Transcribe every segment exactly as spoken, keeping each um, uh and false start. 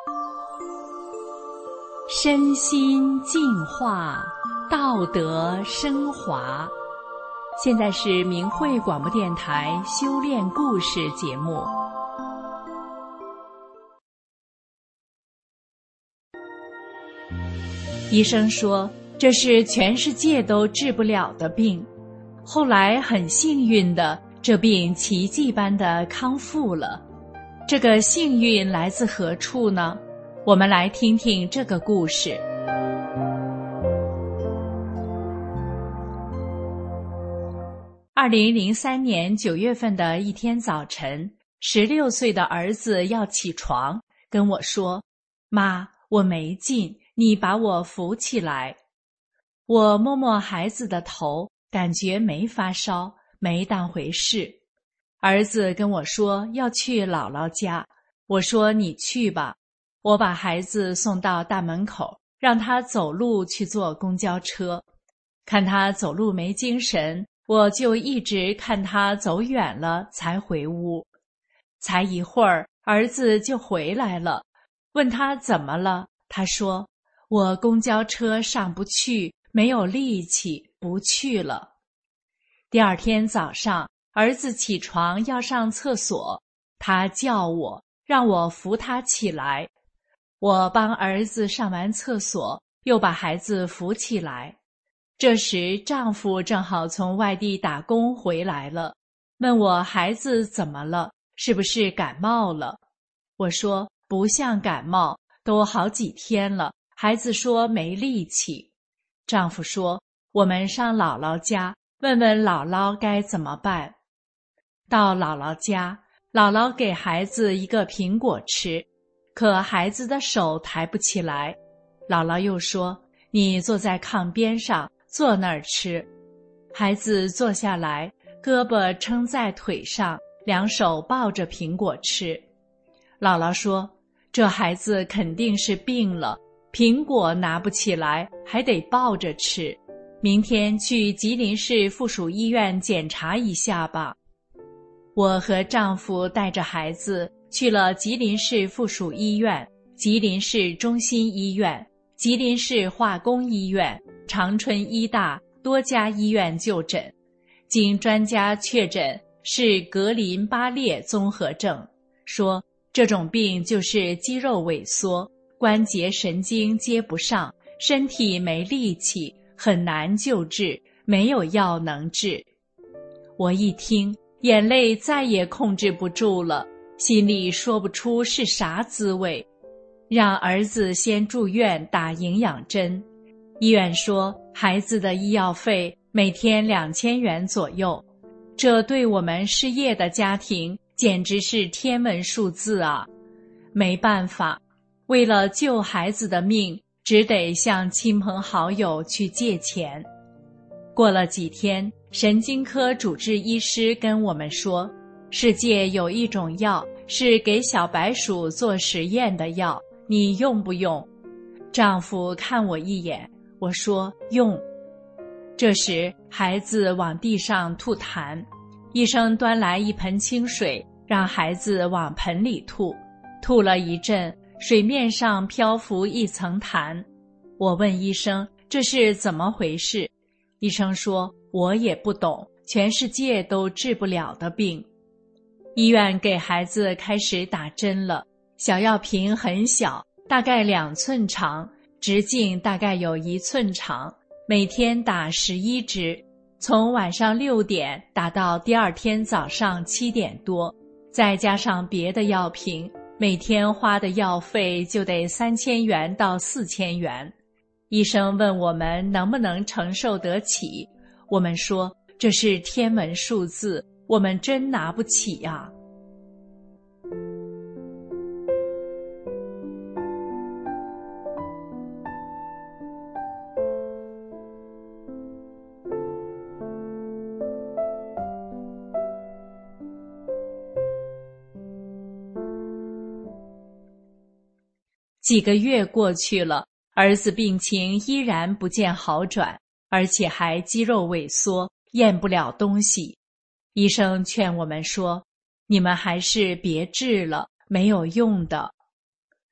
身心净化，道德升华。现在是明慧广播电台修炼故事节目。医生说这是全世界都治不了的病，后来很幸运的，这病奇迹般的康复了。这个幸运来自何处呢？我们来听听这个故事。二零零三年九月份的一天早晨，十六岁的儿子要起床，跟我说：“妈，我没劲，你把我扶起来。”我摸摸孩子的头，感觉没发烧，没当回事。儿子跟我说要去姥姥家，我说你去吧。我把孩子送到大门口，让他走路去坐公交车。看他走路没精神，我就一直看他走远了才回屋。才一会儿，儿子就回来了，问他怎么了，他说：“我公交车上不去，没有力气，不去了。”第二天早上，儿子起床要上厕所，他叫我，让我扶他起来。我帮儿子上完厕所，又把孩子扶起来。这时丈夫正好从外地打工回来了，问我孩子怎么了，是不是感冒了？我说不像感冒，都好几天了，孩子说没力气。丈夫说我们上姥姥家，问问姥姥该怎么办。到姥姥家，姥姥给孩子一个苹果吃，可孩子的手抬不起来。姥姥又说：“你坐在炕边上，坐那儿吃。”孩子坐下来，胳膊撑在腿上，两手抱着苹果吃。姥姥说：“这孩子肯定是病了，苹果拿不起来，还得抱着吃。明天去吉林市附属医院检查一下吧。”我和丈夫带着孩子去了吉林市附属医院、吉林市中心医院、吉林市化工医院、长春医大多家医院就诊，经专家确诊是格林巴列综合症，说这种病就是肌肉萎缩，关节神经接不上，身体没力气，很难救治，没有药能治。我一听，眼泪再也控制不住了，心里说不出是啥滋味。让儿子先住院打营养针，医院说孩子的医药费每天两千元左右，这对我们失业的家庭简直是天文数字啊！没办法，为了救孩子的命，只得向亲朋好友去借钱。过了几天，神经科主治医师跟我们说，世界有一种药是给小白鼠做实验的药，你用不用？丈夫看我一眼，我说用。这时孩子往地上吐痰，医生端来一盆清水，让孩子往盆里吐。吐了一阵，水面上漂浮一层痰。我问医生这是怎么回事？医生说我也不懂，全世界都治不了的病。医院给孩子开始打针了，小药瓶很小，大概两寸长，直径大概有一寸长，每天打十一支，从晚上六点打到第二天早上七点多，再加上别的药瓶，每天花的药费就得三千元到四千元。医生问我们能不能承受得起，我们说这是天文数字，我们真拿不起呀。几个月过去了，儿子病情依然不见好转，而且还肌肉萎缩，咽不了东西。医生劝我们说，你们还是别治了，没有用的。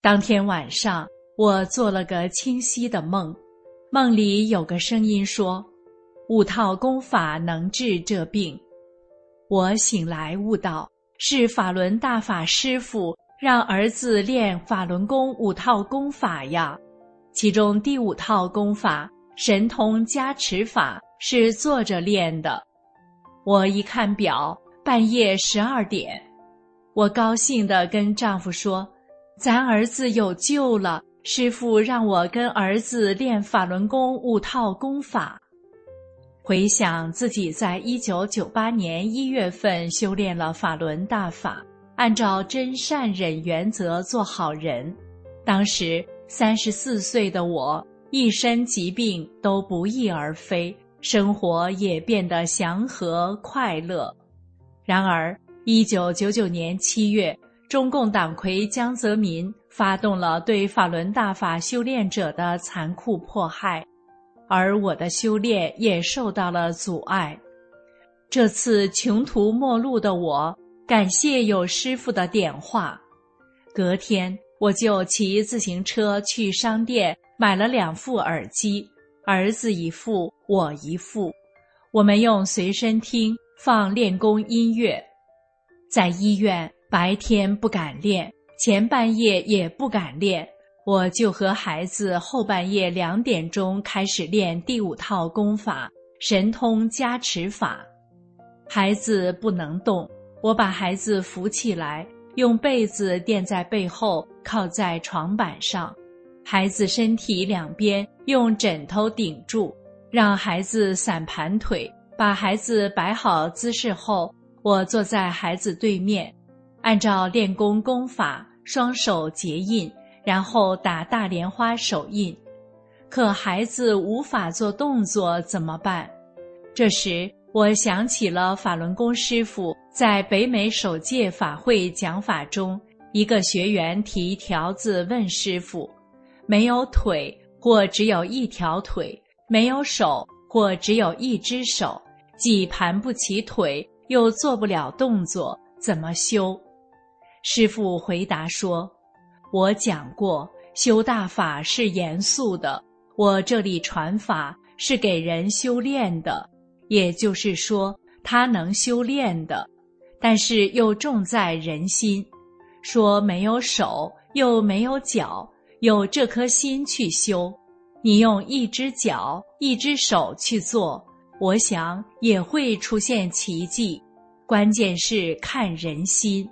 当天晚上，我做了个清晰的梦，梦里有个声音说，五套功法能治这病。我醒来悟到，是法轮大法师父让儿子练法轮功五套功法呀。其中第五套功法神通加持法是坐着练的。我一看表，半夜十二点，我高兴地跟丈夫说，咱儿子有救了，师父让我跟儿子练法轮功五套功法。回想自己在一九九八年一月份修炼了法轮大法，按照真善忍原则做好人，当时三十四岁的我，一身疾病都不翼而飞，生活也变得祥和快乐。然而一九九九年七月，中共党魁江泽民发动了对法轮大法修炼者的残酷迫害，而我的修炼也受到了阻碍。这次穷途末路的我，感谢有师父的点化。隔天我就骑自行车去商店买了两副耳机，儿子一副，我一副。我们用随身听放练功音乐。在医院，白天不敢练，前半夜也不敢练，我就和孩子后半夜两点钟开始练第五套功法神通加持法。孩子不能动，我把孩子扶起来，用被子垫在背后，靠在床板上，孩子身体两边用枕头顶住，让孩子散盘腿，把孩子摆好姿势后，我坐在孩子对面，按照练功功法，双手结印，然后打大莲花手印。可孩子无法做动作怎么办？这时我想起了法轮功师父在北美首届法会讲法中，一个学员提条子问师父，没有腿或只有一条腿，没有手或只有一只手，既盘不起腿又做不了动作，怎么修？师父回答说，我讲过，修大法是严肃的，我这里传法是给人修炼的，也就是说他能修炼的，但是又重在人心。说没有手又没有脚，有这颗心去修，你用一只脚一只手去做，我想也会出现奇迹，关键是看人心。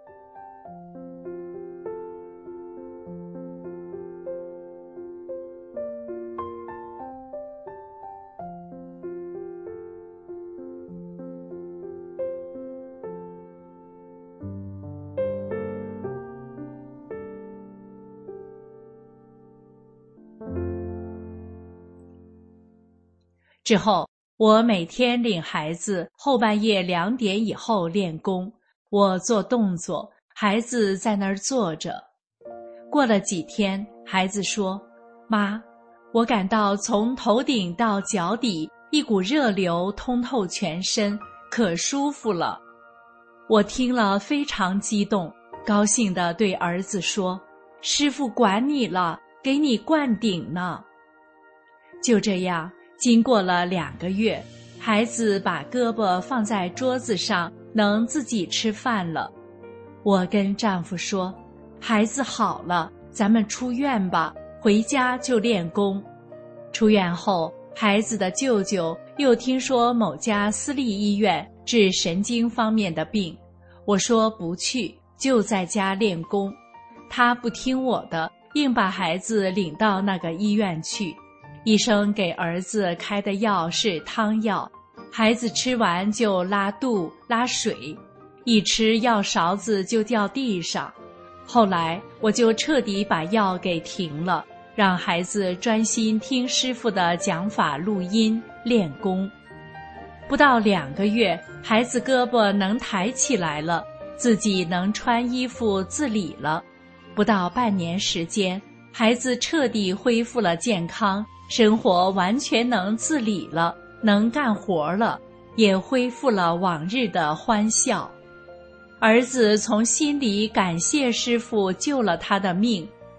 之后，我每天领孩子后半夜两点以后练功，我做动作，孩子在那儿坐着。过了几天，孩子说，妈，我感到从头顶到脚底一股热流通透全身，可舒服了。我听了非常激动，高兴地对儿子说，师父管你了，给你灌顶呢。就这样经过了两个月，孩子把胳膊放在桌子上，能自己吃饭了。我跟丈夫说，孩子好了，咱们出院吧，回家就练功。出院后，孩子的舅舅又听说某家私立医院治神经方面的病，我说不去，就在家练功。他不听我的，硬把孩子领到那个医院去。医生给儿子开的药是汤药，孩子吃完就拉肚拉水，一吃药勺子就掉地上。后来我就彻底把药给停了，让孩子专心听师父的讲法录音练功。不到两个月，孩子胳膊能抬起来了，自己能穿衣服自理了。不到半年时间，孩子彻底恢复了健康，生活完全能自理了，能干活了，也恢复了往日的欢笑。儿子从心里感谢师父救了他的命，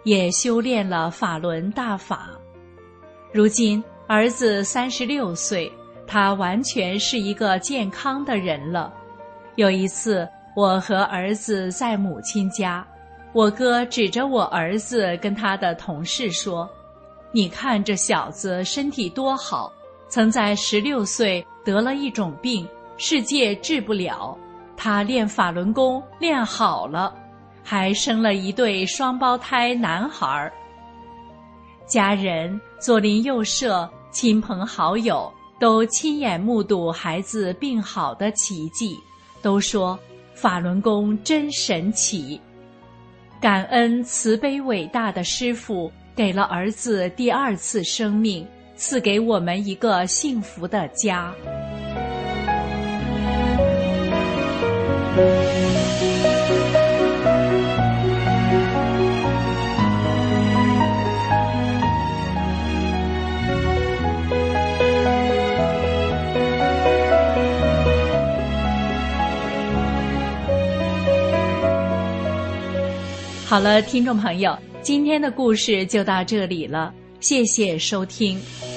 也修炼了法轮大法。如今儿子三十六岁，他完全是一个健康的人了。有一次，我和儿子在母亲家，我哥指着我儿子跟他的同事说：“你看这小子身体多好，曾在十六岁得了一种病，世界治不了，他练法轮功练好了，还生了一对双胞胎男孩。”家人、左邻右舍、亲朋好友都亲眼目睹孩子病好的奇迹，都说法轮功真神奇。感恩慈悲伟大的师父给了儿子第二次生命，赐给我们一个幸福的家。好了，听众朋友，今天的故事就到这里了，谢谢收听。